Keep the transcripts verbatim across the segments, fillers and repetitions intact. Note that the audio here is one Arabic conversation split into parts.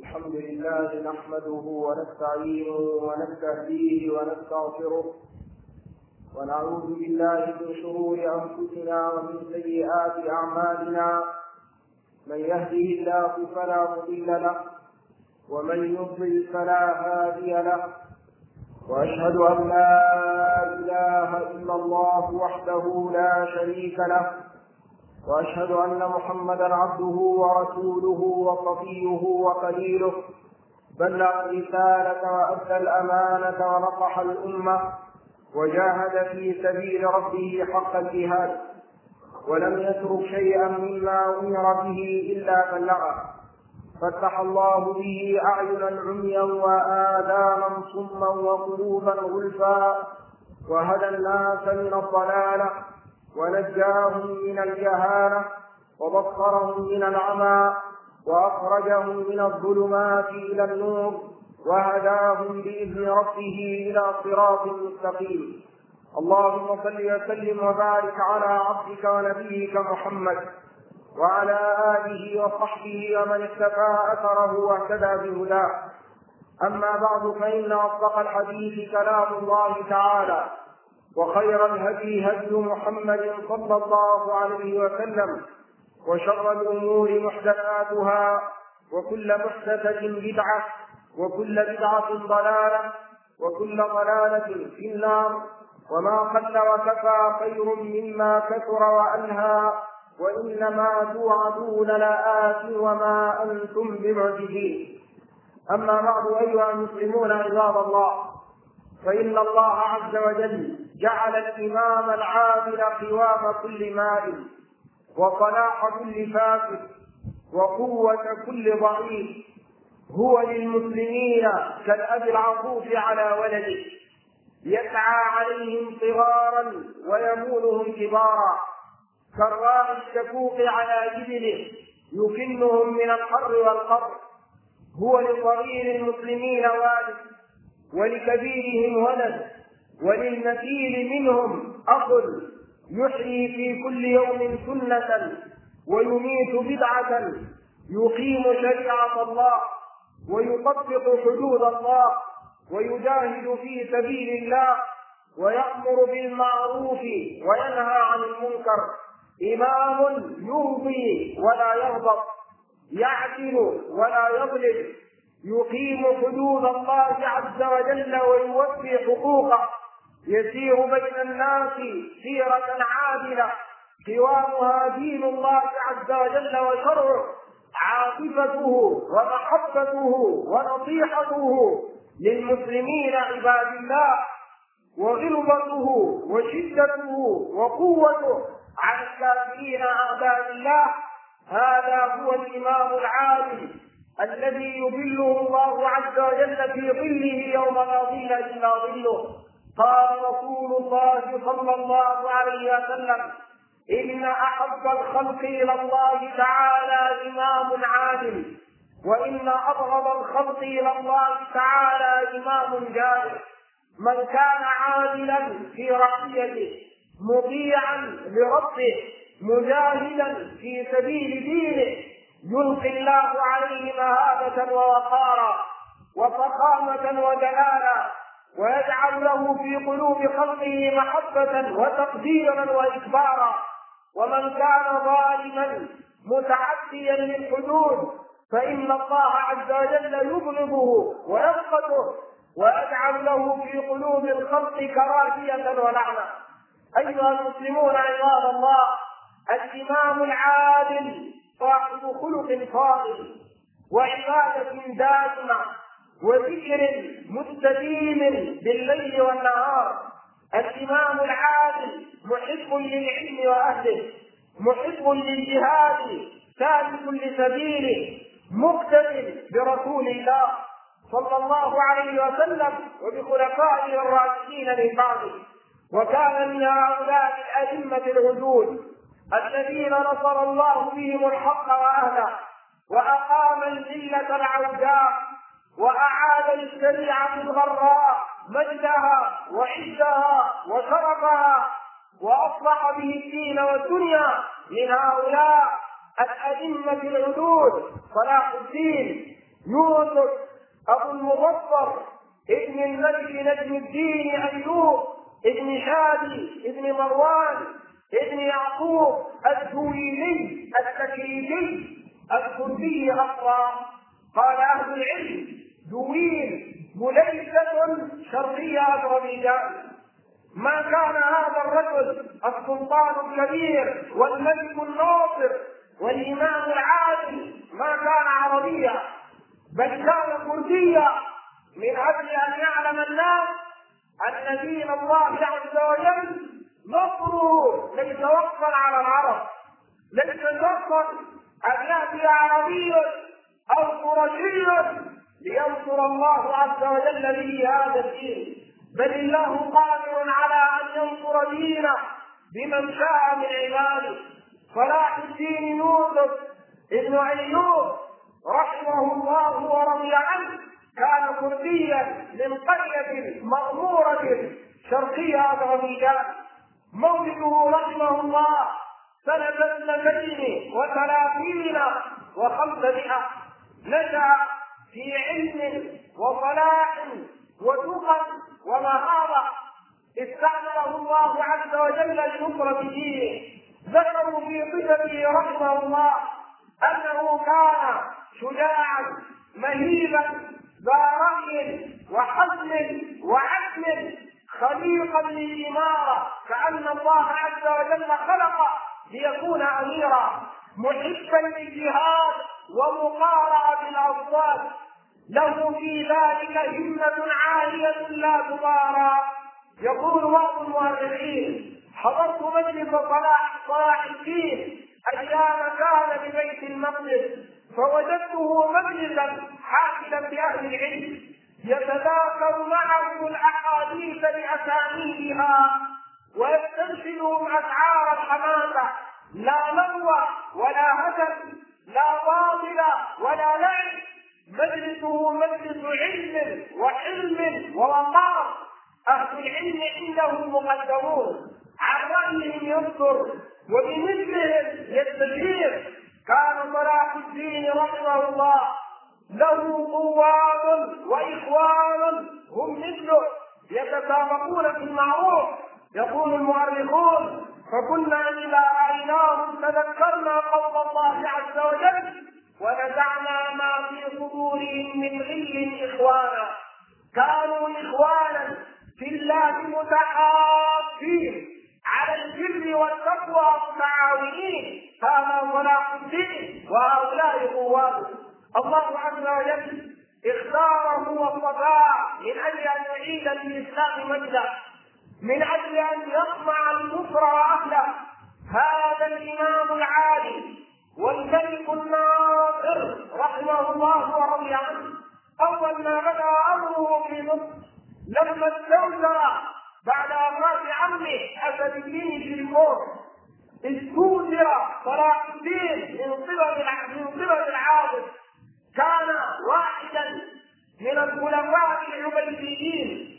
الحمد لله نحمده ونستعينه ونستهديه ونستغفره ونعوذ بالله من شرور أنفسنا ومن سيئات أعمالنا. من يهده الله فلا مضل له ومن يضلل فلا هادي له، وأشهد أن لا إله إلا الله وحده لا شريك له، وأشهد أن محمدا عبده ورسوله وصفيه وخليله، بلغ الرسالة وأدى الأمانة ونصح الأمة وجاهد في سبيل ربه حق الجهاد، ولم يترك شيئا مما أمر به إلا بلغه، فتح الله به أعينا عميا وآذانا صما وقلوبا غلفا، وهدى الناس من الضلالة ونجاهم من الجهالة وبصرهم من العمى وأخرجهم من الظلمات إلى النور وهداهم بإذن ربه إلى صراط مستقيم. اللهم صل وسلم وبارك على عبدك ونبيك محمد وعلى آله وصحبه ومن اقتفى أثره واهتدى بهداه. أما بعد، فإن أصدق الحديث كلام الله تعالى، وخير الهدي هدي محمد صلى الله عليه وسلم، وشر الأمور محدثاتها، وكل محدثة بدعة، وكل بدعة ضلالة، وكل ضلالة في النار. وما قل وكفى خير مما كثر وألهى، وإنما توعدون لآت وما أنتم بمعجزين. أما بعد، أيها المسلمون عباد الله، فإن الله عز وجل جعل الإمام العادل قوام كل ماء، وصلاح كل فاسد، وقوة كل ضعيف. هو للمسلمين كالأب العطوف على ولده، يسعى عليهم صغارا ويمولهم كبارا، كالراعي الشفوق على جبله يكنهم من الحر والقبر. هو لصغير المسلمين والد، ولكبيرهم ولد، وللمثيل منهم أخ، يحيي في كل يوم سنة ويميت بدعة، يقيم شريعة الله ويطبق حدود الله ويجاهد في سبيل الله ويأمر بالمعروف وينهى عن المنكر. إمام يرضي ولا يغضب، يعدل ولا يظلم، يقيم حدود الله عز وجل ويوفي حقوقه، يسير بين الناس سيرة عادلة، قوامها دين الله عز وجل وشرعه، عاطفته ومحبته ونصيحته للمسلمين عباد الله، وغلظته وشدته وقوته على الكافرين أعداء الله. هذا هو الإمام العادل الذي يظله الله عز وجل في ظله يوم لا ظل إلا ظله. قال رسول الله صلى الله عليه وسلم: إن أحب الخلق إلى الله تعالى إمام عادل، وإن أبغض الخلق إلى الله تعالى إمام جائر. من كان عادلا في رعيته، مطيعا لربه، مجاهدا في سبيل دينه، يلقي الله عليه مهابة ووقارا وفخامة ودلالا، ويجعل له في قلوب خلقه محبة وتقديرا وإكبارا. ومن كان ظالما متعديا للحدود، فإن الله عز وجل يبغضه ويسخطه ويجعل له في قلوب الخلق كراهية ولعنة. أيها المسلمون عباد الله، الإمام العادل صاحب خلق فاضل وعبادة دائمة وذكر مستديم بالليل والنهار. الإمام العادل محب للعلم وأهله، محب للجهاد، سالك لسبيله، مقتد برسول الله صلى الله عليه وسلم وبخلفائه الراشدين من بعده. وكان من هؤلاء الأئمة العدول الذين نصر الله بهم الحق وأهله، وأقام الملة العوجاء، وأعاد للشريعة الغراء مجدها وعزها وشرفها، وأصلح به الدين والدنيا. من هؤلاء الأئمة العدول صلاح الدين يوسف أبو المظفر ابن الملك نجم الدين أيوب ابن شادي ابن مروان ابن يعقوب الدويلي التكريبي الكردي أصلا. قال أهل العلم دويل مليكة شرقية أذربيجان. ما كان هذا الرجل السلطان الكبير والملك الناصر والإمام العادل ما كان عربيا، بل كان كرديا، من أجل أن يعلم الناس أن دين الله عز وجل نصره ليس وقفا على العرب، ليس وقفا أن يأتي عربي أو قرشي لينصر الله عز وجل به هذا الدين، بل الله قادر على أن ينصر دينه بمن شاء من عباده. صلاح الدين يوسف ابن أيوب رحمه الله ورضي عنه كان كرديا من قرية مغمورة شرقية أذربيجان. مولده رحمه الله سنة اثنتين وثلاثين وخمسمائة. نشأ في علم وصلاح وتقى ومهارة استعمله الله عز وجل لنصرة دينه. ذكروا في صفته رحمه الله أنه كان شجاعا مهيبا ذا رأي وحزم وعزم خليقا للإمارة، كأن الله عز وجل خلق ليكون أميرا، محبا للجهاد ومقارعة بالأصوات، له في ذلك همة عالية لا تضارى. يقول بعض المؤرخين: حضرت مجلس صلاح صلاح الدين أيام كان ببيت المقدس، فوجدته مجلسا حافلا بأهل العلم يتذاكر معهم الأحاديث بأسانيدها ويستنشدهم أسعار الحماسة، لا لغو ولا هدف، لا باطل ولا لعب. مجلسه مجلس علم وحلم ووقار. أهل العلم عندهم مقدمون، عن رأيهم ينصر وبمثلهم يستشير. كان صلاح الدين رحمه الله له قوام وإخوان هم مثله يتسابقون في المعروف. يقول المؤرخون: فكنا إذا رأيناهم تذكرنا قول الله عز وجل ونزعنا ما في صدورهم من غل إخوانا. كانوا إخوانا في الله متحابين على البر والتقوى متعاونين. هذا صلاح الدين وهؤلاء قواته. الله عز وجل اختاره واصطفاه من اجل ان يعيد للاسلام مجده، من اجل ان يقمع الكفر واهله. هذا الامام العالي والملك الناصر رحمه الله ورضي عنه اول ما بدا امره في مصر لما استولى بعد وفاه عمه اسد الدين شريفون، استوزر صلاح الدين من قبل من قبل العابد. كان واحدا من الخلفاء العبيديين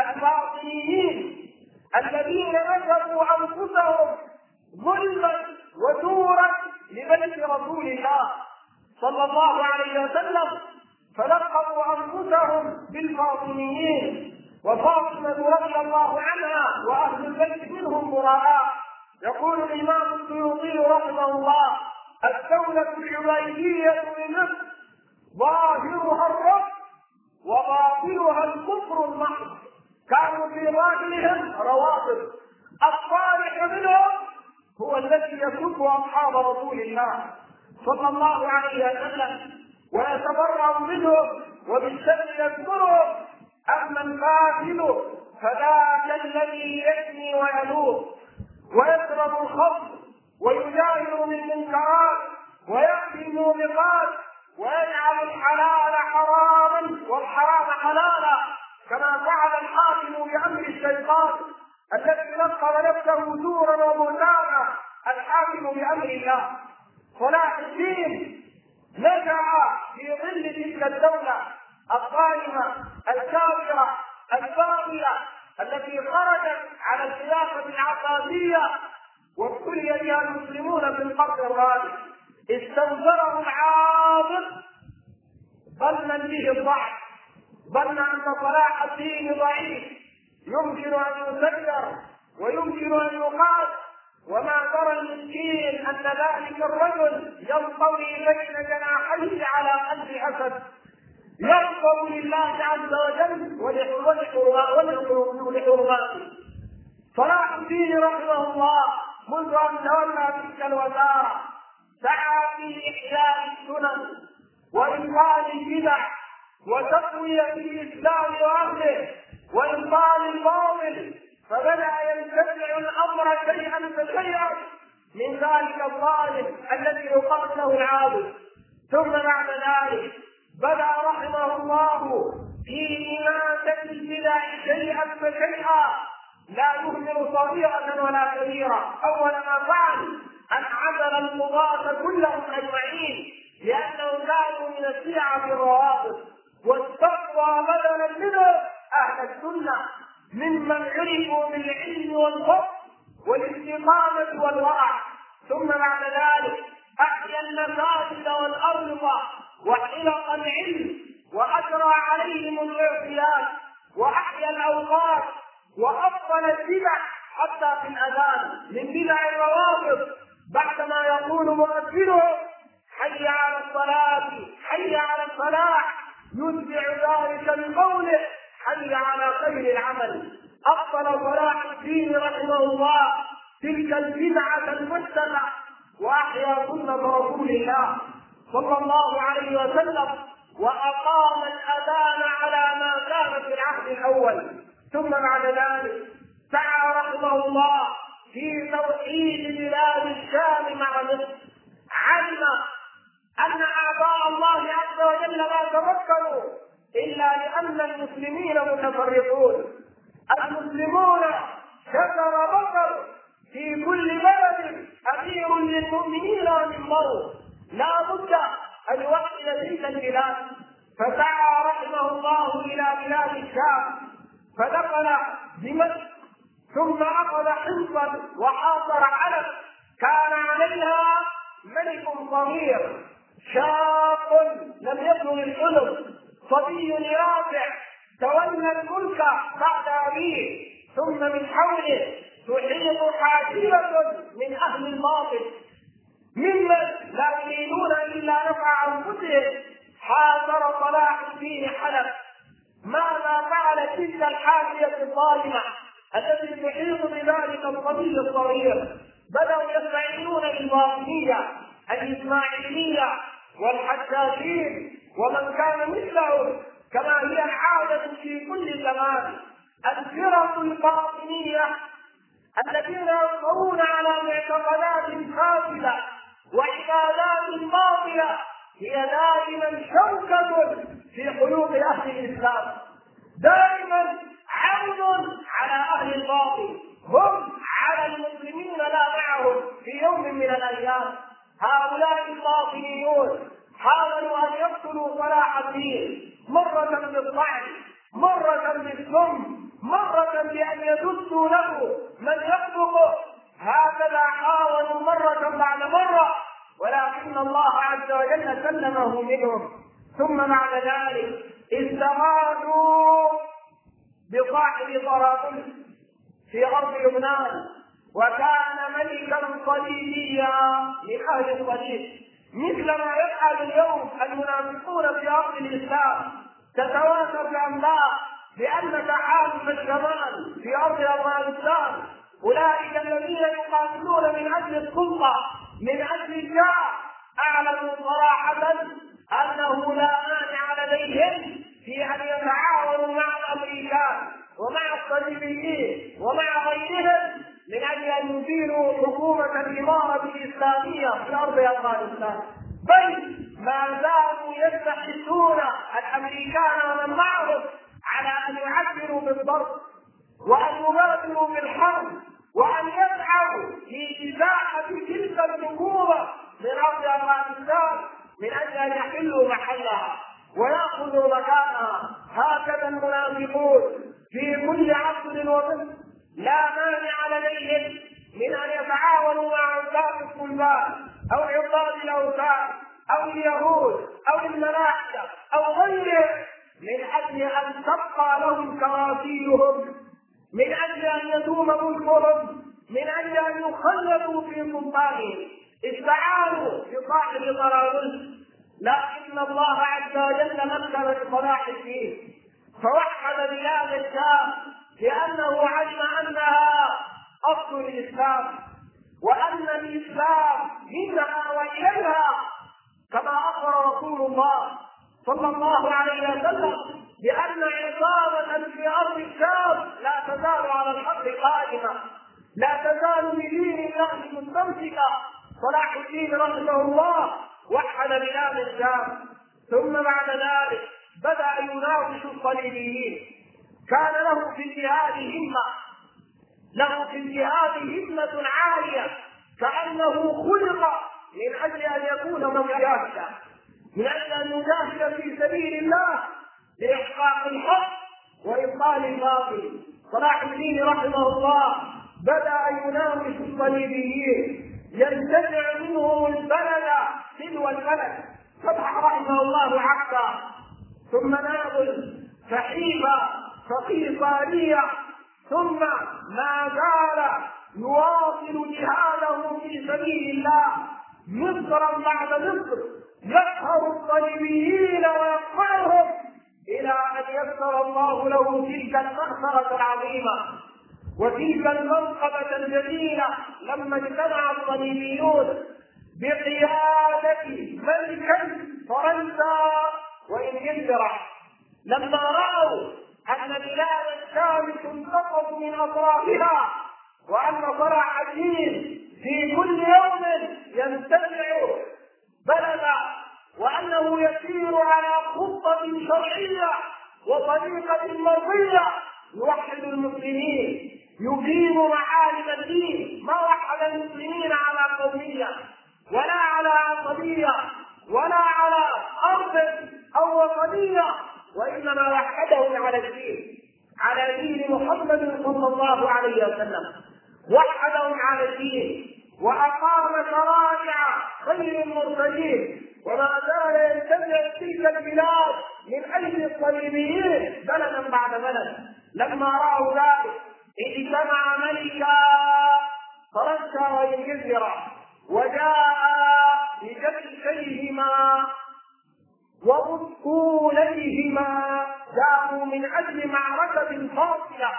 الفاطميين الذين نسبوا انفسهم ظلما وزورا لبيت رسول الله صلى الله عليه وسلم، فلقبوا انفسهم بالفاطميين، وفاطمه رضي الله عنها واهل البيت منهم براء. يقول الامام السيوطي رحمه الله: الدوله العبيديه بمصر ظاهرها الرفض وباطنها الكفر المحض. كانوا في ظاهرهم روافض، الصالح منهم هو الذي يسب اصحاب رسول الله صلى الله عليه وسلم ويتبرأ منهم وبالشر يذكرهم. اما القاتل فذاك الذي يزني ويلوذ ويشرب الخمر ويجاهر بالمنكرات ويأتي الموبقات ويجعل الحلال حراما والحرام حلالا، كما فعل الحاكم بأمر الشيطان الذي لقب نفسه زورا وبهتانا، الحاكم بأمر الله. صلاح الدين نشأ في ظل تلك الدولة الظالمة الكافرة الباغية التي خرجت على الخلافة العباسية وابتلي بها المسلمون في القرن الرابع. استنصره العابد ظنا به الضعف، ظن أن صلاح الدين ضعيف يمكن أن يسير ويمكن أن يقال، وما ترى المسكين أن ذلك الرجل ينطوي بين جناحيه على قلب أسد يرضى لله عز وجل ولحرماته. صلاح الدين رحمه الله منذ أن تولى تلك الوزارة سعى في إحياء السنن وإنقاذ البدع وتقوية الإسلام وأهله وإبطال الباطل، فبدأ ينتزع الأمر شيئا فشيئا من ذلك الظالم الذي يقال له العابد. ثم بعد ذلك بدأ رحمه الله في إماتة البدع شيئا فشيئا لا يهمل صغيرة ولا كبيرة. أول ما فعل أن عزل القضاة كلهم أجمعين لأنهم كانوا من الشيعة الروافض، واستقوى بدلا منه أهل السنة ممن عرفوا بالعلم والفضل والاستقامة والورع. ثم بعد ذلك أحيا المساجد والأرض وحلق العلم وأجرى عليهم الاعتياد وأحيا الأوقات وأبطل البدع حتى في الأذان من بدع الروافض، بعدما يقول مؤذنه حي على الصلاة حي على الصلاح يتبع ذلك بقوله حي على خير العمل. أبطل صلاح الدين رحمه الله تلك البدعة المحدثة وأحيا سنة رسول الله صلى الله عليه وسلم وأقام الأذان على ما كان في العهد الأول. ثم بعد ذلك سعى رحمه الله في توحيد بلاد الشام مع مصر. علم أن أعداء الله عز وجل لا تمكنوا إلا لأن المسلمين متفرقون. المسلمون شجر بطر في كل بلد أمير للمؤمنين ومنبر، لا بد أن يوحد تلك البلاد. فسعى رحمه الله إلى بلاد الشام فدخل دمشق، ثم أخذ حصا وحاصر علم كان عليها ملك صغير شاب لم يبلغ الحلم، صبي رافع تولى الملك بعد أبيه، ثم من حوله تحيط حاشية من أهل الباطل ممن لا يريدون إلا نفع أنفسهم. حاصر صلاح الدين حلب. ماذا فعلت تلك الحاشية الظالمة التي تحيط بذلك الصبي الصغير؟ بدأوا يستعينون بالباطنية الإسماعيلية والحشاشين ومن كان مثلهم، كما هي العادة في كل زمان. الفرق الباطنية الذين يظهرون على معتقدات فاسدة وعبادات باطلة هي دائما شوكة في قلوب أهل الإسلام، دائما عون على أهل الباطل، هم على المسلمين لا معهم في يوم من الأيام. هؤلاء الباطنيون حاولوا أن يقتلوا صلاح الدين مرة بالطعن، مرة بالسم، مرة بأن يدسوا له من يخلقه. هكذا حاولوا مرة بعد مرة، ولكن الله عز وجل سلمه منهم. ثم بعد ذلك استغاثوا بصاحب طرابلس في أرض لبنان، وكان ملكا صليبيا من أهل الصليب، مثل ما يفعل اليوم المنافقون في أرض الإسلام. تتواتر الأنباء بأن تحالف الشمال في أرض أفغانستان أولئك الذين يقاتلون من أجل السلطة من أجل الجاه أعلنوا صراحة أنه لا مانع لديهم في أن يتعاونوا مع الأمريكان ومع الصليبيين ومع غيرهم من أجل أن يديروا حكومة الإمارة الإسلامية في أرض أفغانستان، بل ما زالوا يستحثون الأمريكان ومن معهم على أن يعبروا بالضرب وأن يبادروا بالحرب وأن يسعوا في إزاحة تلك الحكومة من أرض أفغانستان من أجل أن يحلوا محلها ويأخذوا مكانها. هكذا المنافقون في كل عصر ومصر لا مانع لديهم من أن يتعاونوا مع عباد الصلبان أو عباد الأوثان أو اليهود أو الملاحدة أو يمتنع من أجل أن تبقى لهم كراسيهم، من أجل أن يدوم ملكهم، من أجل أن يخلدوا في سلطانهم، استعانوا بصاحب طرابلس. لكن الله عز وجل مكن لصلاح الدين فوحد بلاد الشام، لأنه علم أنها أصل الإسلام، وأن الإسلام منها وإليها، كما أخبر رسول الله صلى الله عليه وسلم بأن عصابة في أرض الشام لا تزال على الحق قائمة، لا تزال بدين الله مستمسكة. صلاح الدين رحمه الله وحد بلاد الشام، ثم بعد ذلك بدأ يناقش الصليبيين. كان له في الجهاد همة، له في الجهاد همة عالية، كأنه خلق من أجل أن يكون مجاهدا، من أجل أن يجاهد في سبيل الله لإحقاق الحق وإبطال الباطل. صلاح الدين رحمه الله بدأ يناقش الصليبيين، ينتزع منهم البلد تلو البلد، فتح رحمه الله عكا، ثم نابل، فحيفا، فقيصارية، ثم ما زال يواصل جهاده في سبيل الله مصرا بعد مصر، يقهر الصليبيين ويقهرهم إلى أن يسر الله له تلك المنصرة العظيمة وتلك المنقبة الجميلة لما اجتمع الصليبيون بقيادة ملكي فرنسا وإنجلترا، لما رأوا أن بلاد الشام تنتقض من أطرافها، وأن صلاح الدين في كل يوم ينتزع بلدا، وأنه يسير على خطة شرعية وطريقة مرضية يوحد المسلمين، يقيم معالم الدين. ما وحد المسلمين على قومية ولا على عصبية ولا على أرض أو وطنية، وإنما وحدهم على الدين، على دين محمد صلى الله عليه وسلم. وحدهم على الدين وأقام شرائع خير المرسلين، وما زال ينتزع تلك البلاد من أجل الصليبيين بلدا بعد بلد. لما رأوا ذلك اجتمع ملكا فرنسا وإنجلترا، وجاء بجيشيهما وبطوليهما، جاءوا من أجل معركة فاصلة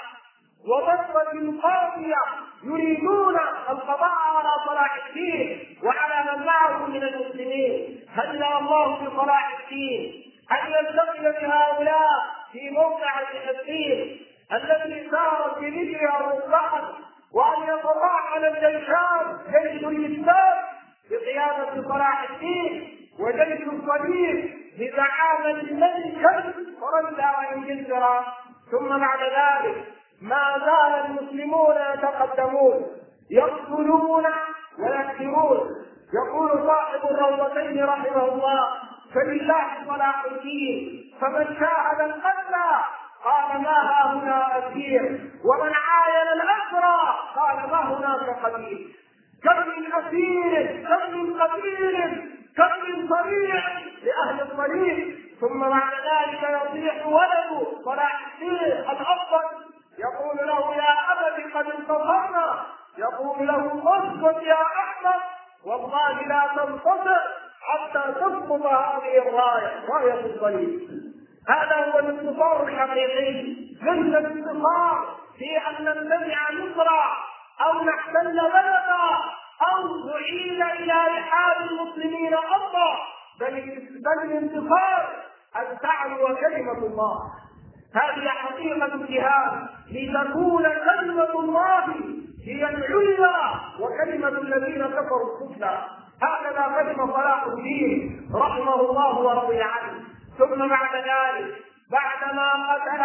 وضربة قاضية، يريدون القضاء على صلاح الدين وعلى من معه من المسلمين. هلا الله بصلاح الدين أن يلتقي بهؤلاء في موقع حسين الذي سارت برجلها الركبان، وأن يتطاحن الجيشان، جيش الإسلام بقيادة صلاح الدين وجيش الصليب بزعامة الملك فرنسا وإنجلترا. ثم بعد ذلك ما زال المسلمون يتقدمون، يقتلون ويكثرون. يقول صاحب الروضتين رحمه الله: فلله صلاح الدين، فمن شاهد القتل قال ما ها هنا أسير، ومن عاين الأسرى قال ما هناك قتيل. كم من أسير، كم من قتيل، كم من صريع لأهل الطريق. ثم بعد ذلك يصيح ولد صلاح الدين الأفضل، يقول له يا أبت قد انتصرنا، يقول له اسكت يا أحمد، والله لا تنتصر حتى تسقط هذه الراية، راية الصليب. هذا هو الانتصار الحقيقي، ليس الانتصار في أن ننتزع مصر أو نحتل بلدا أو نعيد إلى رحاب المسلمين أرضا، بل الانتصار أن تعلو كلمة الله. هذه حقيقة الجهاد، لتكون كلمة الله هي العليا وكلمة الذين كفروا السفلى. هكذا كلمة صلاح الدين رحمه الله ورضي عنه. ثم بعد ذلك بعدما قتل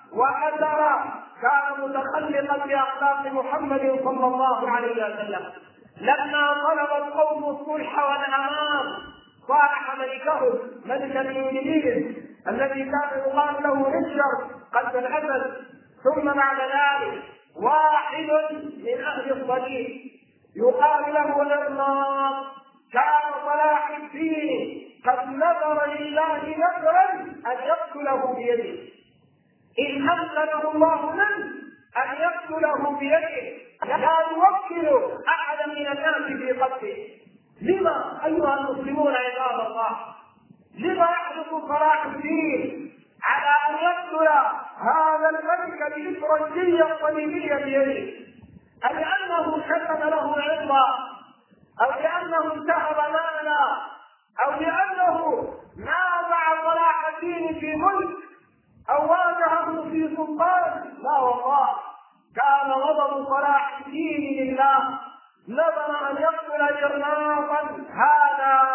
وأسر كان متخلقا بأخلاق محمد صلى الله عليه وسلم. لما طلب القوم الصلح والأمان صالح ملكهم ملك الإنجليز الذي كان يقال له ريتشارد قلب الأسد. ثم بعد ذلك واحد من أهل الصليب يقال له الإرناط، كان صلاح الدين قد نذر لله نذرا أن يقتله بيده، إن أمكنه الله منه أن يقتله بيده لا يوكل أحدا من الناس في قتله. لما أيها المسلمون عباد الله، لما يحدث صلاح الدين على أن يقتل هذا الملك الإفرنجية الصليبية بيده؟ ألأنه شتم له عرضا، أو لأنه انتهب مالا، أو لأنه نازع صلاح الدين في ملك، أو واجهه في سلطان؟ لا والله، كان غضب صلاح الدين لله، نظر أن يقتل إرناطا هذا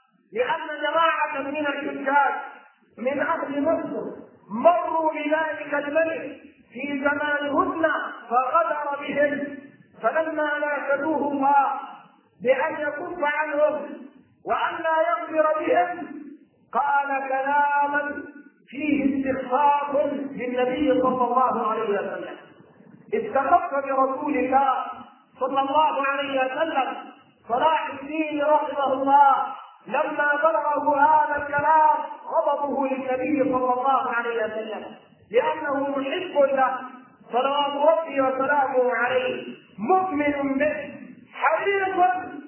لأن جماعة من الحجاج من أهل مصر مروا بذلك الملك في زمان هدنة فغدر بهم، فلما ناشدوه الله بأن يكف عنهم وأن لا يغفر بهم قال كلاما فيه استخفاف للنبي صلى الله عليه وسلم، استخف برسول الله صلى الله عليه وسلم. صلاح الدين رحمه الله لما بلغه هذا الكلام غضبه للنبي صلى الله عليه وسلم لأنه محب له صلوات ربي وسلامه عليه، مؤمن به، حريص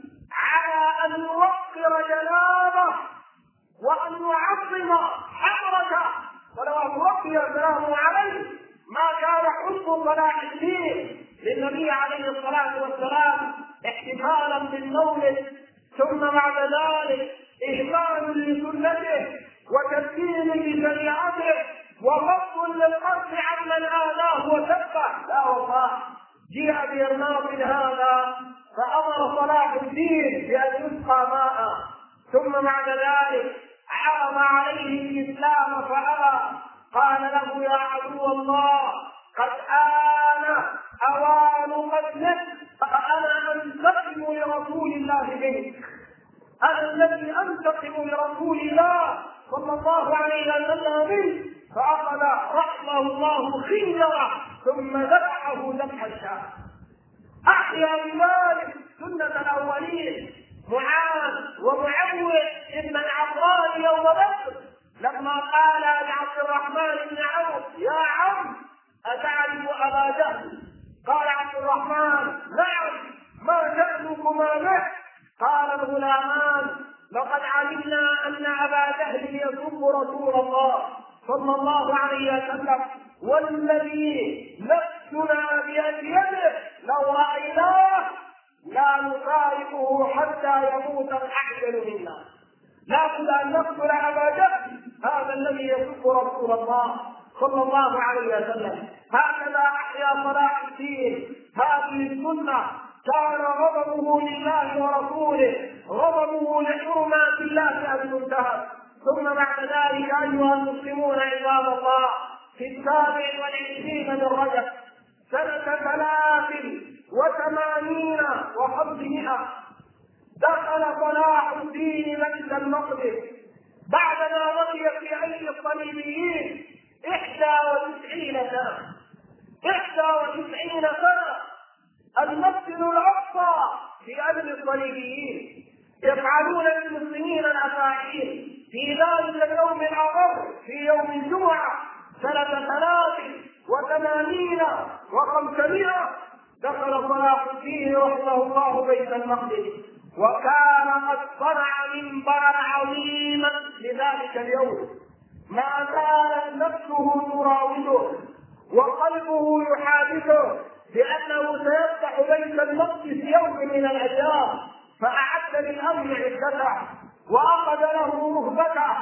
على أن يوقر جنابه وأن يعظم حضرته صلوات ربي وسلامه عليه. ما كان حب صلاح الدين للنبي عليه الصلاة والسلام احتفالا بالمولد ثم بعد ذلك إهمال لسنته وتسليم لشريعته وغض للقصد عمن آذاه وسبه. لا والله، جاء بإرناط هذا فأمر صلاح الدين بأن يسقى ماء، ثم بعد ذلك حرم عليه الإسلام فأبى، قال له يا عدو الله قد آن أوان قتلك، فأنا أنتقم لرسول الله منك، أنا الذي أنتقم لرسول الله صلى الله عليه وسلم منه. فأخذ رحمه الله خنجره ثم ذبحه ذبح الشاة. أحيا بذلك سنة الأولين معاذ ومعوذ ابن العفران يوم بدر لما قال لعبد الرحمن بن عوف يا عم أتعرف أبا جهل؟ قال عبد الرحمن نعم، ما شأنكما به؟ قال الغلامان لقد علمنا أن أبا جهل يسب رسول الله صلى الله عليه وسلم، والذي نفسنا بيده لو رأيناه لا نفارقه حتى يموت الأحسن منا، لا بد أن نقتل أبا جهل هذا الذي يسب رسول الله صلى الله عليه وسلم. هكذا أحيا صلاح الدين هذه السنة، كان غضبه لله ورسوله، غضبه لحرمات الله أن تنتهك. ثم بعد ذلك أيها المسلمون عباد الله في السابع والعشرين من رجب سنة ثلاث وثمانين وخمسمائة دخل صلاح الدين بيت المقدس بعدما بقي في أيدي الصليبيين إحدى وتسعين سنة إحدى وتسعين سنة المسجد الأقصى في أيدي الصليبيين يفعلون للمسلمين الأفاعيل في ذلك اليوم العظيم في يوم الجمعة سنة ثلاث وثمانين وخمسمائة دخل صلاح الدين رحمه الله بيت المقدس، وكان قد صنع منبرا عظيما لذلك اليوم ما زالت نفسه تراوده وقلبه يحادثه بأنه سيفتح بيت المقدس يوم من الأيام، فأعد للأمر عدته وأخذ له مهبته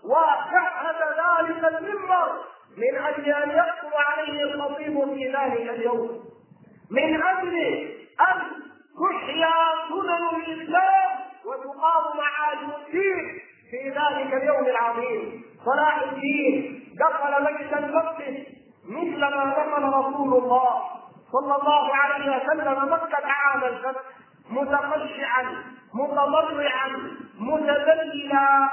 وشهد ذلك المنبر من أجل أن يكتب عليه الخطيب في ذلك اليوم، من أجل أن تحيا سنن الإسلام وتقام معالم الدين في ذلك اليوم العظيم. صلاح الدين دخل بيت المقدس مثلما دخل رسول الله صلى الله عليه وسلم مكة عام الفتح متخشعا متضرعا متذللا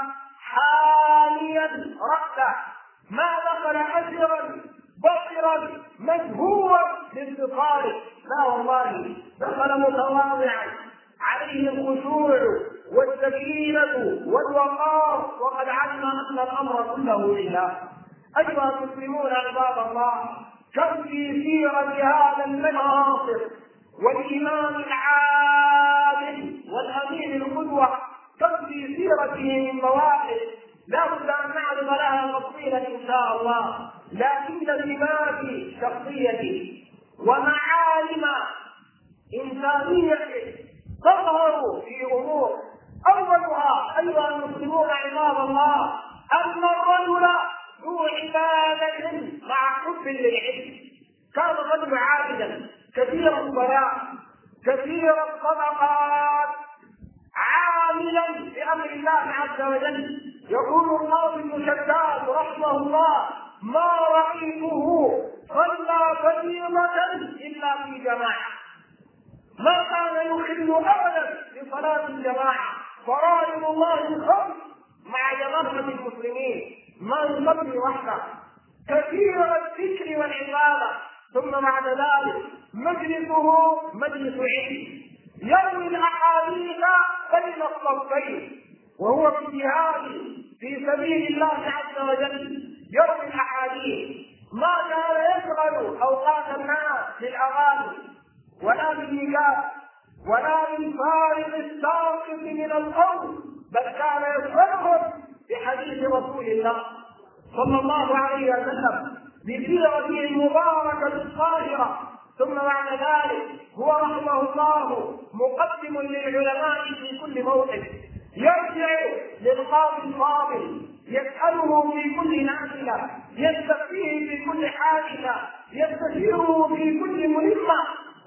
حاليا رأسه، ما دخل أسرا بصرا مجهورا لانتصاره، لا والله دخل متواضعا عليه الخشوع والسكينة والوقار، وقد علم أن الأمر كله لله. أيها المسلمون عباد الله، كم في سيرة هذا المناصر والإمام العادل والأمين القدوة، كم في سيرته من مواقف لا بد أن نعرض لها تفصيلا إن شاء الله، لكن بباب شخصيته ومعالم إنسانيته تظهر في أمور. أولها أيها المسلمون عباد الله أن الرجل ذو عبادة مع حب للعلم. كان الرجل عابدا كثير الصلاة كثير الصدقات عاملا بأمر الله عز وجل. يقول القاضي بن شداد رحمه الله: ما رأيته صلى فريضة إلا في جماعة، ما كان يخل أبدا بصلاة الجماعة، فرائض الله الخمس مع جماعة المسلمين، ما يصلي وحده، كثير الذكر والعبادة، ثم بعد ذلك مجلسه مجلس علم، يروي الأحاديث بين الصفين وهو في الجهاد في سبيل الله عز وجل، يروي الأحاديث، ما كان يشغل أوقات الناس بالأغاني ولا بالنكاح ولا بالفارق الساقط من القول، بل كان يشغلهم بحديث رسول الله صلى الله عليه وسلم بسيرته المباركة الطاهرة. ثم بعد ذلك هو رحمه الله مقدم للعلماء في كل موقف، يرجع للقاضي الفاضل يسأله في كل نافلة، يستفتيه في كل حادثة، يستشيره في كل مهمة.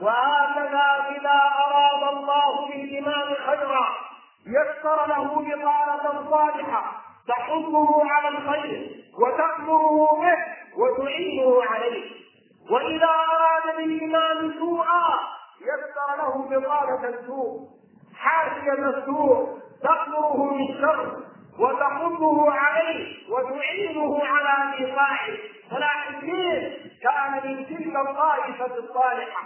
وهكذا إذا أراد الله بالإمام خيرا يسر له بطانة صالحة تحضه على الخير وتأمره به وتعينه عليه، وإذا أراد بالإمام سوءا يسر له بطانة السوء حاشية السوء تأمره بالشر وتحضه عليه وتعينه على إيقاعه. صلاح الدين كان من تلك الطائفة الصالحة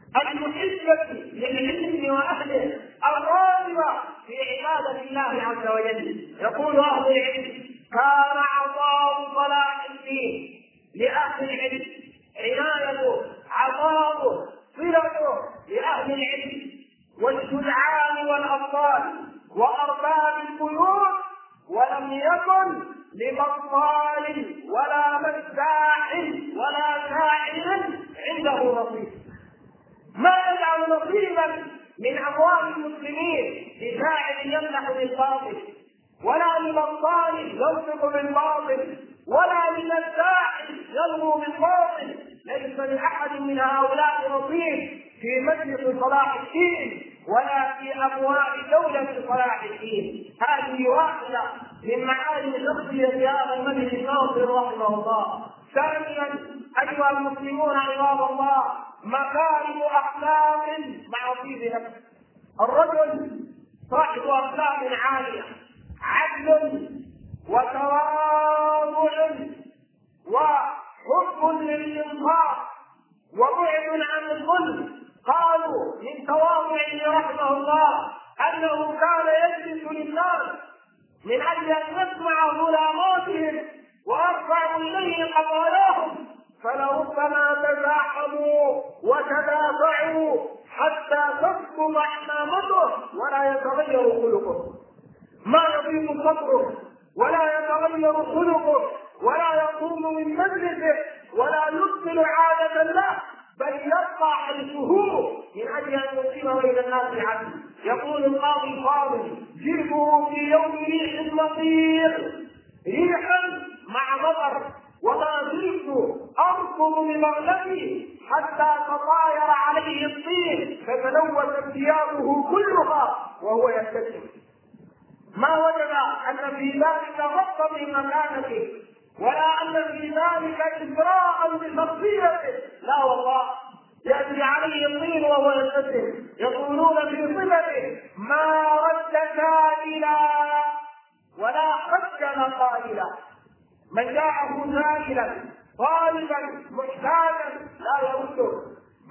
المحبة للعلم وأهله الراغبة في عبادة الله عز وجل. يقول أهل العلم: كان عطاء صلاح الدين لأهل العلم، عنايته عطاؤه صلته لأهل العلم والشجعان والأبطال وأرباب البيوت، ولم يكن لبطال ولا مداح ولا شاعر عنده نصيب. ما يجعل نصيبا من أموال المسلمين لشاعر يمنح بالباطل، ولا لبطال ينطق بالباطل، ولا لمداح يلغو بالباطل. ليس لأحد من هؤلاء نصيب في مجلس صلاح الدين ولا في أبواب دولة صلاح الدين. هذه واحدة من معالم شخصية هذا المجلس الناصر رحمه الله. ثانيا أيها المسلمون عباد الله، مكارم أخلاق مع طيب نفس. الرجل صاحب أخلاق عالية، عدل وتواضع وحب للإنصاف وبعد عن الظلم. قالوا من تواضعه رحمه الله أنه كان يجلس للناس من أجل أن يسمع ظلاماتهم ويرفع إليه قضاياهم، فلربما تزاحموا وتدافعوا حتى تسقط أحلامته ولا يتغير خلقه، ما يضيق صدره ولا يتغير خلقه ولا يقوم من مجلسه ولا يبطل عادة له، بل يبقى حديثه من أجل أن يقيم بين الناس عدل. يقول القاضي الفاضل: جئته في يوم ريح مطير، ريحا مع مطر، وما زلت أركض بمغلبي حتى تطاير عليه الطين فتلوثت ثيابه كلها وهو يبتسم. ما وجد أن في ذلك ضبط من مكانته ولا أن في ذلك إسراء بشخصيته، لا والله، يأتي عليه الطين وهو يبتسم. يقولون في صفته: ما رد سائلا ولا خجل قائلا. من جاءه سائلا طالبا محتاجا لا يرده،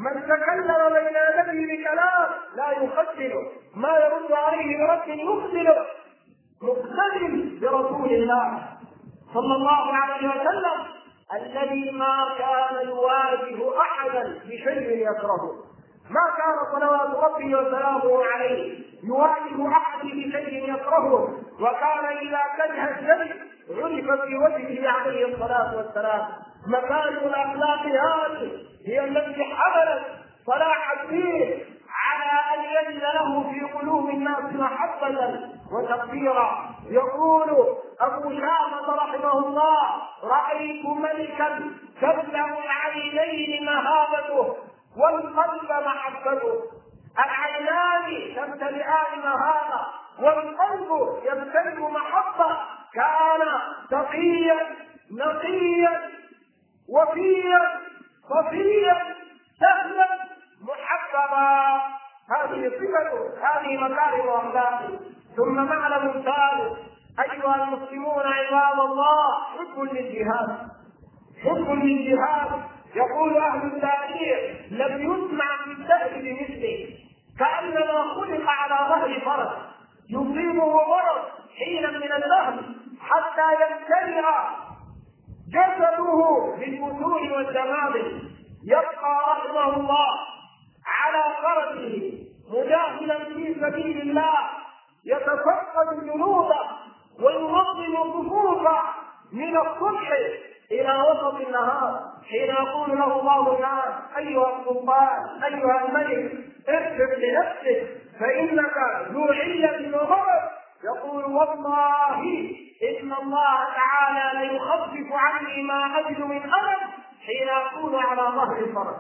من تكلم بين يديه بكلام لا يخجله، ما يرد عليه برد يخجله، مقتدم برسول الله صلى الله عليه وسلم الذي ما كان يواجه احدا بشيء يكرهه، ما كان صلوات ربي وسلامه عليه يواجه احد بشيء يكرهه، وكان اذا كره الشيء عرف في وجهه عليه الصلاه والسلام. مكارم الاخلاق هذه هي التي حملت صلاح الدين على ان يجد له في قلوب الناس محبه وتقديرا. يقول ابو شامه رحمه الله: رايت ملكا تملا العينين مهابته والقلب محبته. العينان تمتلئان مهابه والقلب يمتلئ محبه. كان تقيا نقيا وفيا صفيا سهلا محببا. هذه صفته، هذه مكارم اخلاقه. ثم معلم ثالث ايها المسلمون عباد الله: حب للجهاد، حب للجهاد. يقول اهل التاريخ: لم يسمع في الدهر بمثله، كانما خلق على ظهر فرس يصيبه مرض حينا من الدهر حتى يمتلئ جسده بالفتور والجمال، يبقى رحمه الله على فرسه مجاهدا في سبيل الله، يتفقد الجنود وينظم الصفوف من الصبح الى وسط النهار، حين يقول له بعض الناس: ايها السلطان، ايها الملك، اكتب لنفسك فانك ذو عله وغرض، يقول: والله ان الله تعالى ليخفف عني ما اجد من الم حين اكون على ظهر الفرس.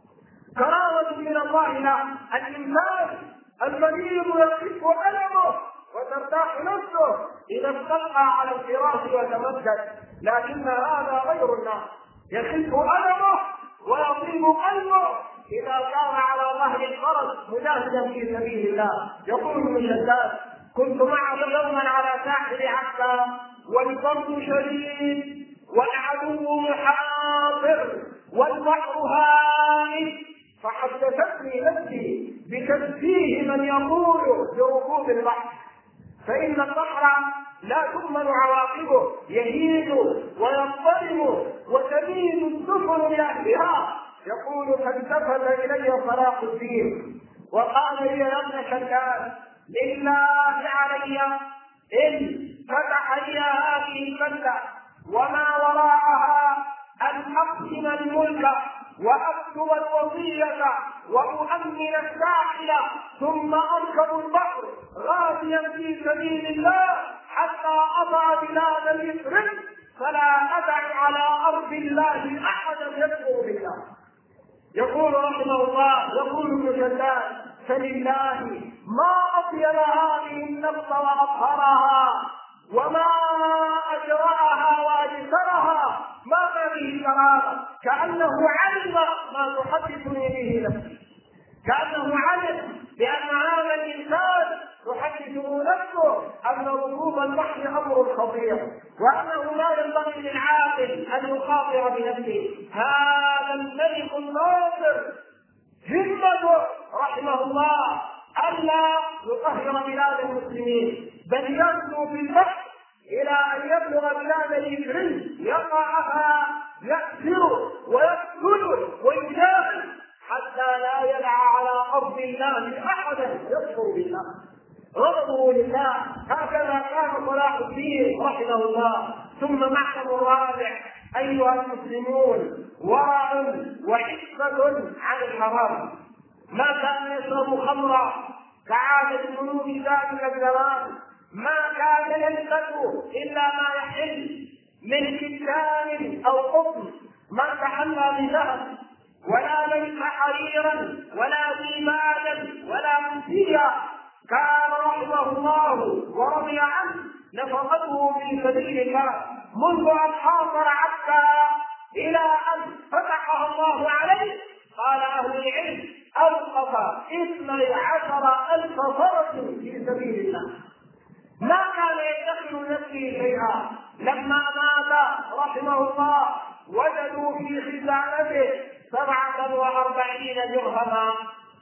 كرامه من الله له. الانسان المريض يخف المه وترتاح نفسه اذا استلقى على الفراش وتمدد، لكن هذا غير الناس، يخف المه ويطيب قلبه اذا كان على ظهر الفرس مجاهدا في سبيل الله. يقول ابن شداد: كنت معه يوما على ساحل عكا والبرد شديد والعدو محاصر والبحر هائج، فحدثتني نفسي بتشبيه من يقول بركوب البحر، فإن البحر لا تؤمن عواقبه، يهيج ويضطرب وتميل السفن لأهلها. يقول: فالتفت إلي صلاح الدين وقال لي: يا ابن شداد، لله علي إن فتح لي هذه الفتة وما وراءها أن أقسم الملك وأكتب الوصية وأؤمن الساحل ثم أركب البحر غازيا في سبيل الله حتى أضع بلاد مصر فلا أدع على أرض الله أحدا يكفر بالله. يقول رحمه الله، يقول ابن شداد: فلله ما أطيب هذه النفس وأطهرها وما أجرأها وأجسرها، ما هذه الكرامة؟ كأنه علم ما تحدثني به نفسي، كأنه علم بأن هذا الإنسان تحدثه نفسه أن ركوب البحر أمر خطير، وأنه لا ينبغي للعاقل أن يخاطر بنفسه. هذا الملك الناصر همته رحمه الله ألا يطهر بلاد المسلمين، بل يغزو في البحر إلى أن يبلغ بلاد الإفريق يقعها يأسر ويقتل ويجاهد حتى لا يدع على أرض الله أحدا يكفر بالله. غضبه لله. هكذا كان صلاح الدين رحمه الله. ثم معلم الرابع أيها المسلمون: ورع وحفظة عن الحرام. ما كان يشرب خمرا كعادة الملوك ذلك الزمان، ما كان يلبس إلا ما يحل من كتان أو قطن، ما تحلى بذهب ولا ليس حريرا ولا ديباجا ولا منسيا. كان رحمه الله ورضي عنه نفقته في سبيل الله منذ أن حاصر عكا إلى أن فتحها الله عليه. قال أهل العلم: أوقف اثني عشر ألف فرس في سبيل الله، ما كان يدخل لنفسه شيئا. لما مات رحمه الله وجدوا في خزانته سبعة وأربعين درهما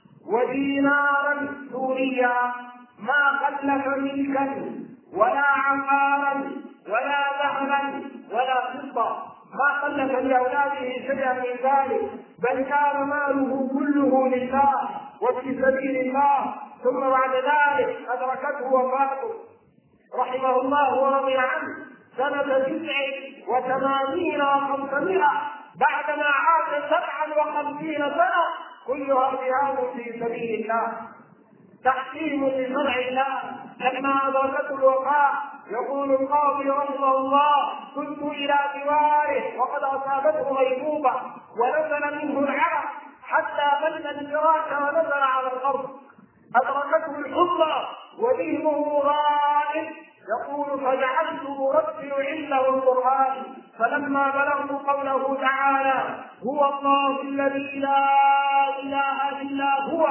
ودينارا سوريا ما خلف ملكا ولا عقارا ولا ذهبا ولا فضة، ما خلف لأولاده شيئا من ذلك، بل كان ماله كله لله وفي سبيل الله. ثم بعد ذلك أدركته وفاته رحمه الله ورضي عنه سنة تسع وثمانين وخمسمائة بعدما عاش سبعا وخمسين سنة، كلها جهاد في سبيل الله، تحكيم لشرع الله. لما أدركته الوفاة يقول القاضي رحمه الله: كنت إلى جواره وقد أصابته غيبوبة ونزل منه العرق حتى بل الفراش ونزل على الأرض، أدركته الحمى وذهنه غائب. يقول: فجعلت أرتل عنده القرآن، فلما بلغت قوله تعالى: هو الله الذي لا إله إلا هو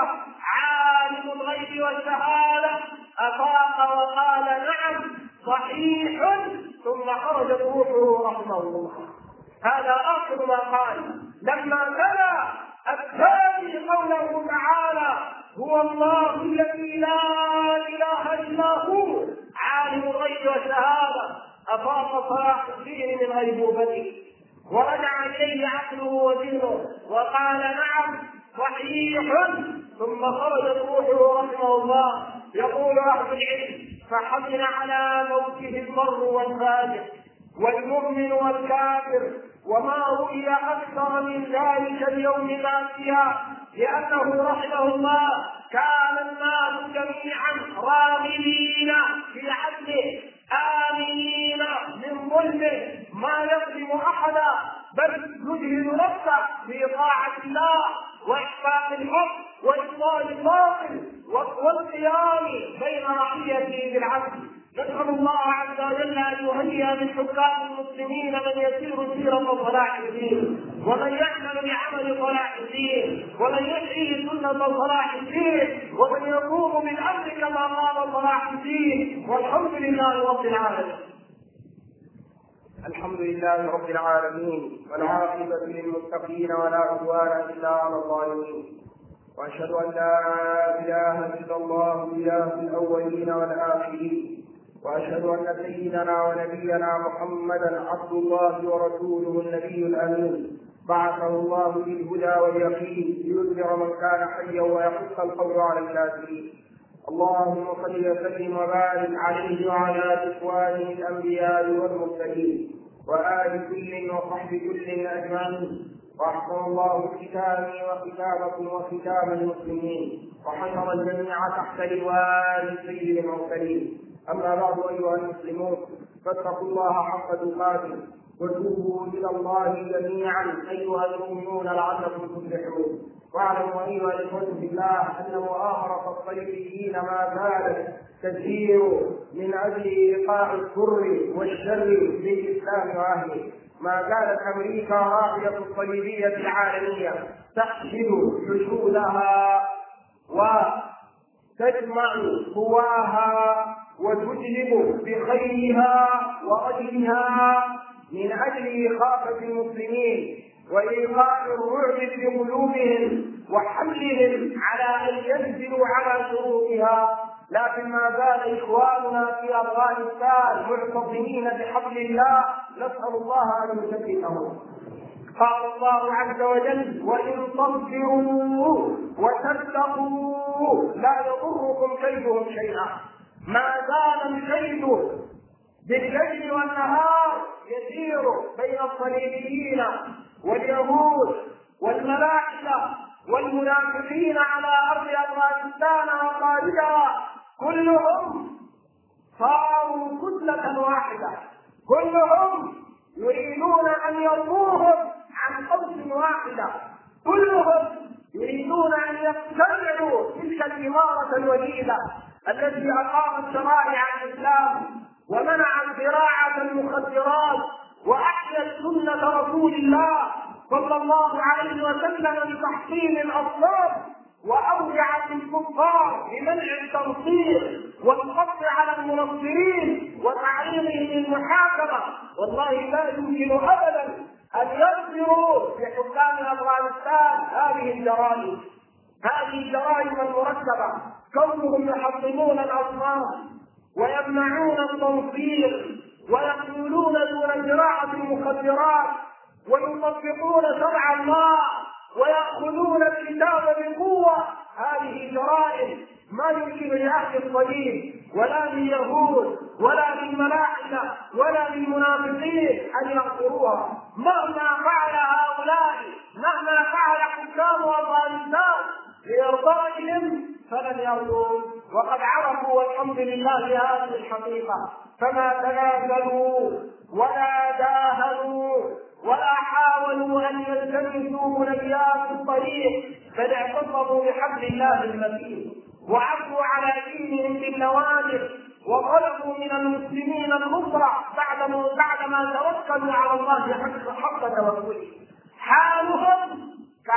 عالم الغيب والشهادة، أفاق وقال: نعم صحيح، ثم خرجت روحه رحمه الله. هذا آخر ما قال لما تلا الثاني قوله تعالى: هو الله الذي لا إله إلا هو عالم الغيب والشهادة، أفاق صلاح الدين من غيبوبته ورجع إليه عقله وذهنه وقال: نعم صحيح، ثم خرجت روحه رحمه الله. يقول أهل العلم: فحزن على موته البر والفاجر والمؤمن والكافر، وما رؤي أكثر من ذلك اليوم باسيا، لأنه رحمه الله كان الناس جميعا راغبين في عدله آمنين من ظلمه، ما يظلم أحدا، بل يجهد نفسه في طاعة الله وإحقاق الحق وإبطال الباطل والقيام بين رعيته بالعدل. نسأل الله عز وجل أن يهيئ من حكام المسلمين من يسير سيرة صلاح الدين، ومن يعمل بعمل صلاح الدين، ومن يحيي سنة صلاح الدين، ومن يقوم بالأمر كما قام صلاح الدين. والحمد لله رب العالمين. الحمد لله رب العالمين، والعاقبة للمتقين ولا عدوان إلا على الظالمين، وأشهد أن لا إله إلا الله إله الأولين والآخرين، وأشهد أن سيدنا ونبينا محمدا عبد الله ورسوله النبي الأمين، بعثه الله بالهدى واليقين لينذر من كان حيا ويحق القول على الكافرين. اللهم صل وسلم وبارك عليه وعلى إخوانه الأنبياء والمرسلين وآل كل وصحب كل أجمعين. وأحسن الله ختامي وختامكم وختام المسلمين، وحشر الجميع تحت لواء سيد المرسلين. أما بعد أيها المسلمون، فاتقوا الله حق تقاته وتوبوا إلى الله جميعا أيها المؤمنون لعلكم تفلحون. واعلموا أيها الإخوة بالله أن مؤامرة الصليبيين ما زالت تسير من أجل إيقاع الشر والشر للإسلام وأهله. ما زالت أمريكا راعية الصليبية العالمية تحشد حشودها وتجمع قواها وتجلب بخيرها ورجلها من أجل إخافة المسلمين وإيقاع الرعب في قلوبهم وحملهم على أن ينزلوا على شروطها. لكن ما زال إخواننا في أفغانستان معتصمين بحبل الله، نسأل الله أن يثبتهم. قال الله عز وجل: وإن تصبروا وتتقوا لا يضركم كيدهم شيئا. ما زال الكيد بالليل والنهار يسير بين الصليبيين واليهود والملاحدة والمنافقين على أرض أفغانستان وخارجها، كلهم صاروا كتلة واحدة، كلهم يريدون أن يضروهم عن قوس واحدة، كلهم يريدون أن يقتلعوا تلك الإمارة الوليدة التي أقامت شرائع الإسلام ومنعت زراعة المخدرات وأحيت سنة رسول الله صلى الله عليه وسلم بتحصين الأصنام، وأوجعت الكفار بمنع التنصير والقبض على المنصرين وتعليمهم المحاكمة. والله لا يمكن أبدا أن يؤثرون في حكام أفغانستان هذه الجرائم، هذه الجرائم المركبة، كونهم يحطمون الأصنام ويمنعون التنصير ويقتلون دون زراعة المخدرات ويطبقون شرع الله ويأخذون الكتاب بقوة. هذه جرائم ما يمكن لأهل الصليب ولا لليهود ولا للملاحدة ولا للمنافقين أن يغفروها. مهما فعل هؤلاء، مهما فعل حكام أفغانستان لإرضائهم فلن يرضون، وقد عرفوا والحمد لله هذه الحقيقة، فما تنازلوا ولا داهنوا ولا حاولوا أن يلتمسوا منيات الطريق، بل اعتصموا بحبل الله المتين وعفوا على دينهم بالنوادر وطلبوا من المسلمين النصرة بعدما توكلوا على الله حق توكله. حالهم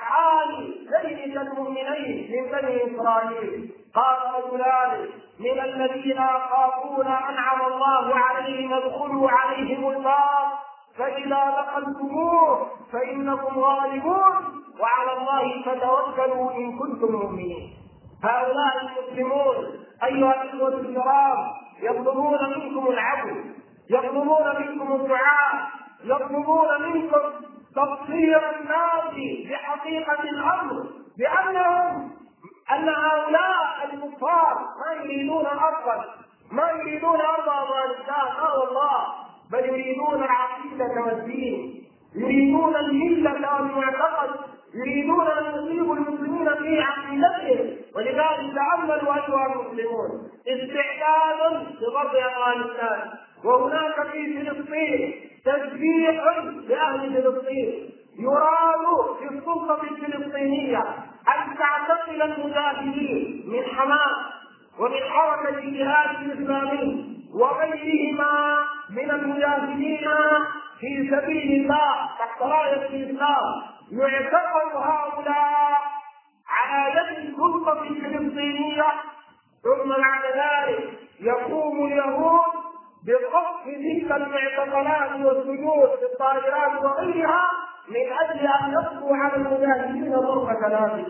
كحال زيد المؤمنين من بني إسرائيل. قال رجلان من الذين يخافون أنعم الله عليهم ادخلوا عليهم الباب فإذا دخلتموه فإنكم غالبون وعلى الله فتوكلوا إن كنتم مؤمنين. هؤلاء المسلمون أيها الإخوة الكرام يطلبون منكم العفو، يطلبون منكم الدعاء، يطلبون منكم تبصير الناس بحقيقة الأمر، بأنهم أن هؤلاء الكفار ما يريدون أرضا، ما يريدون أرض أفغانستان، لا والله، بل يريدون العقيدة والدين، يريدون الملة والمعتقد، يريدون أن يصيبوا المسلمين في عقيدتهم. ولذلك تأملوا أيها المسلمون استعداد لضرب أفغانستان، وهناك في فلسطين تشجيع لأهل فلسطين. يراد في السلطة الفلسطينية أن تعتقل المجاهدين من حماس ومن حركة الجهاد الإسلامي وغيرهما من المجاهدين في سبيل الله تحت راية الإسلام، يعتقل هؤلاء على يد السلطة الفلسطينية، ثم بعد ذلك يقوم اليهود بقصف تلك المعتقلات والسجون في الطائرات وغيرها من أجل أن يقضوا على المجاهدين ضربة نافذة.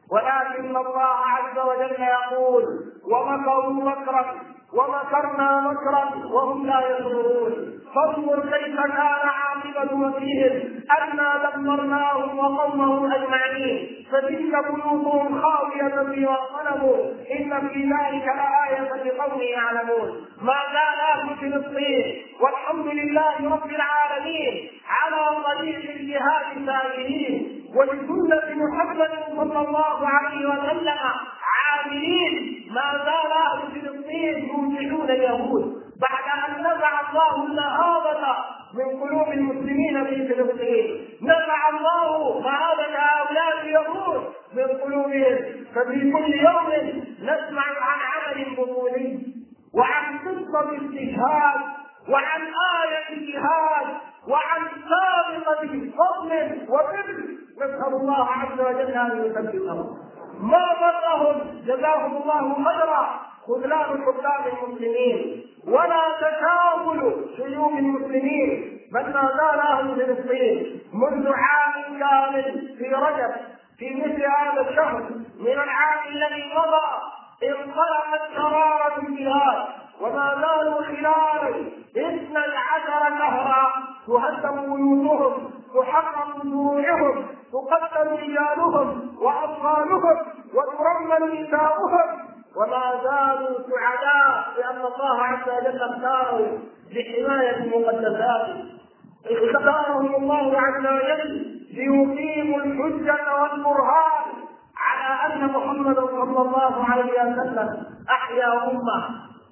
ولكن الله عز وجل يقول ومكروا مكرا ومكرنا مكرا وهم لا يشعرون. فانظر كيف كان عاقبة مكرهم أنا دمرناهم وقومهم أجمعين فتلك بيوتهم خاوية بما ظلموا إن في ذلك لآية لقوم يعلمون. ما زال أهل فلسطين والحمد لله رب العالمين على طريق الجهاد سائرين ولسنة محمد صلى الله عليه وسلم عاملين. ما زال أهل فلسطين يوجدون اليهود بعد أن نزع الله النهاضة من قلوب المسلمين في فلسطين، نزع الله مهابة هؤلاء اليهود من قلوبهم. ففي كل يوم نسمع عن عمل بطولي وعن قصة استشهاد وعن آية جهاد وعن سابقة فضل وبر، نسأل الله عز وجل أن يثبتهم. ما ضرهم جزاهم الله خيرا خذلان حكام المسلمين ولا تكامل شيوخ المسلمين، بل ما زال أهل فلسطين منذ عام كامل في رجب في مثل هذا الشهر من العام الذي مضى انطلقت شرارة الجهاد، وما زالوا خلال اثني عشر شهرا تهدم بيوتهم، تحرم دروعهم، تقتل رجالهم واطفالهم وترمل نساؤهم، وما زالوا سعداء لأن الله عز وجل اختارهم لحماية مقدساته، اختارهم الله عز وجل ليقيموا الحجة والبرهان على أن محمد صلى الله عليه وسلم أحيا أمة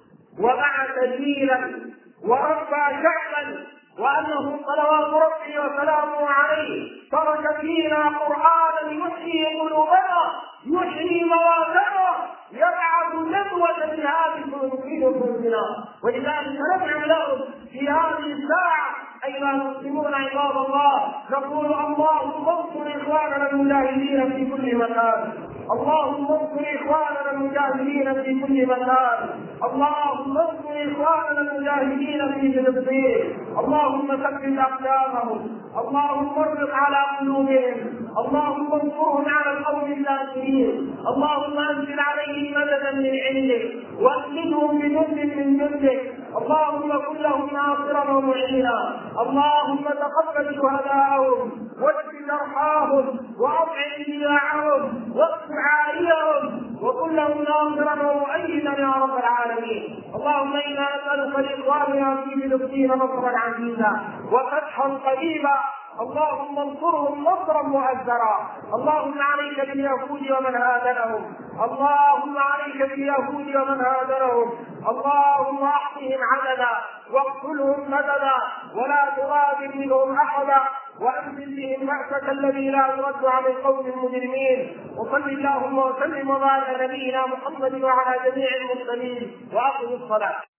وبعث جيلا وربى شعبا، وأنه صلوات ربي وسلامه عليه ترك فينا قرآنا يحيي قلوبنا يحيي مواتنا يبعث ندوة جهاد في قلوبنا. ولذلك ندعو لهم في هذه الساعة أيها المسلمون عباد الله، نقول اللهم انصر إخواننا المجاهدين في كل مكان، اللهم انصر إخواننا المجاهدين في كل مكان، اللهم انصر إخواننا المجاهدين في فلسطين، اللهم ثبت أقدامهم، اللهم اربط على قلوبهم، اللهم انصرهم على القوم الكافرين، اللهم انزل عليهم مددا من عندك واكلهم بجند من جندك، اللهم كن لهم ناصرا ومعينا، اللهم تقبل شهداءهم واشف جرحاهم واطعم جياعهم واكف عاريهم وكن لهم ناصرا ومؤيدا يا رب العالمين. اللهم انا نسالك لاخواننا في فلسطين نصرا عزيزا وفتحا قريبا، اللهم انصرهم نصرا مؤزرا، اللهم عليك باليهود ومن هادنهم، اللهم عليك باليهود ومن هادنهم، اللهم احصهم عددا واقتلهم مددا ولا تغادر منهم احدا، وانزل بهم بأسك الذي لا يرد عن القوم المجرمين. وصل اللهم وسلم وبارك على نبينا محمد وعلى جميع المرسلين، واقم الصلاة.